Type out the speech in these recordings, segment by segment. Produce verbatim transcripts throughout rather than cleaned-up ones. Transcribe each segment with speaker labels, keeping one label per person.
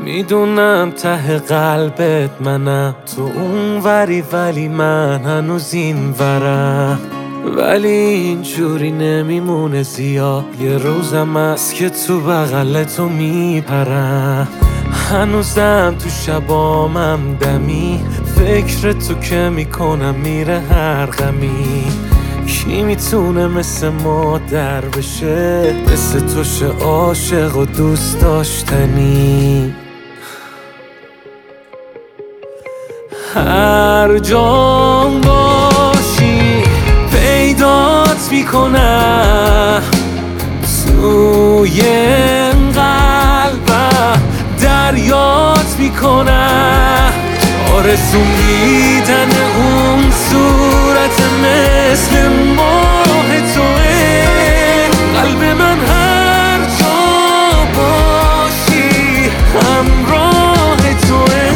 Speaker 1: میدونم ته قلبت منم، تو اون وری ولی من هنوز این ورم. ولی اینجوری نمیمونه زیاد، یه روزم هست که تو بغل تو میپرم. هنوزم تو شبامم دمی، فکر تو که میکنم میره هر غمی. کی میتونه مثل مادر بشه، مثل تو شه عاشق و دوست داشتنی. هر جام باشی پیدات میکنم، توی قلبم دریات میکنم. آرزوم دیدن اون صورت مثل ماه توه، قلب من هر جا باشی همراه توه.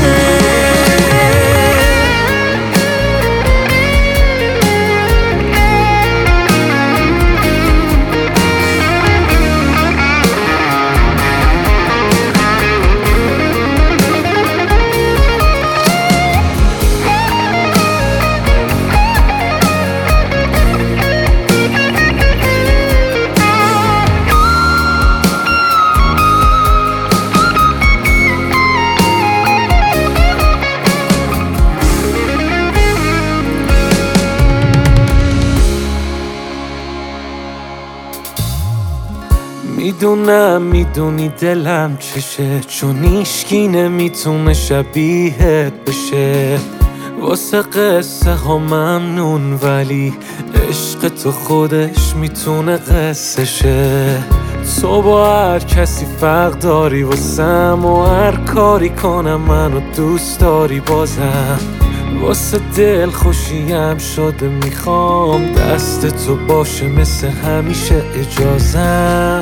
Speaker 1: میدونم میدونی دلم چشه، چون ایشکی نمیتونه شبیهت بشه. واسه قصه ها ممنون ولی عشق تو خودش میتونه قصه شه. تو با هر کسی فرق داری واسم، و هر کاری کنم منو دوست داری بازم. واسه دل خوشیم شده میخوام دست تو باشه مثل همیشه اجازم.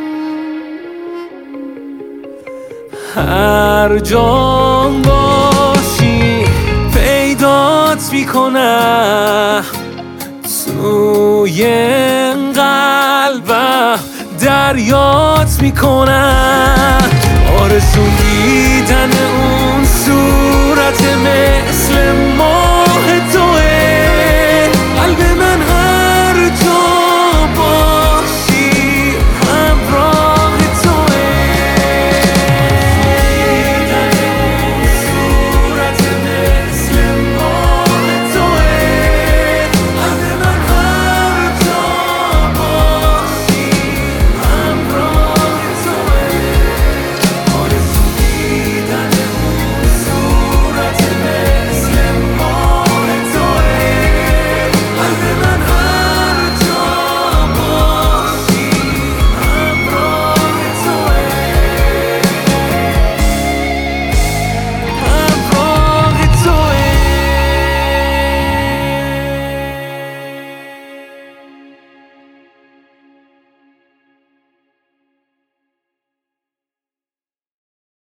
Speaker 1: هر جام باشی پیدات میکنم، توی قلبم دریات میکنم. آرزو دیدن اون صورت مثل ما